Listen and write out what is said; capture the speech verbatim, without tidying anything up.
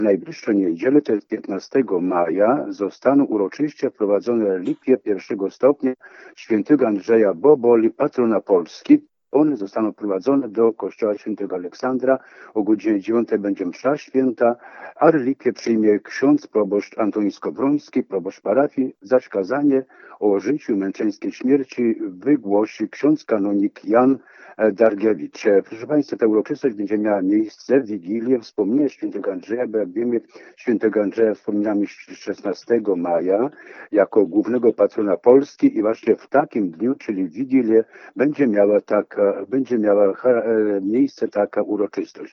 najbliższą niedzielę, to jest piętnastego maja, zostaną uroczyście wprowadzone relikwie pierwszego stopnia świętego Andrzeja Boboli, patrona Polski. One zostaną prowadzone do kościoła świętego Aleksandra. O godzinie dziewiątej będzie msza święta, a relikwie przyjmie ksiądz proboszcz Antoni Skowroński, proboszcz parafii, zaś kazanie o życiu męczeńskiej śmierci wygłosi ksiądz kanonik Jan Dargiewicz. Proszę Państwa, ta uroczystość będzie miała miejsce w Wigilię, wspomnienie świętego Andrzeja, bo jak wiemy, świętego Andrzeja wspominamy szesnastego maja jako głównego patrona Polski i właśnie w takim dniu, czyli w Wigilię, będzie miała taka, będzie miała miejsce taka uroczystość.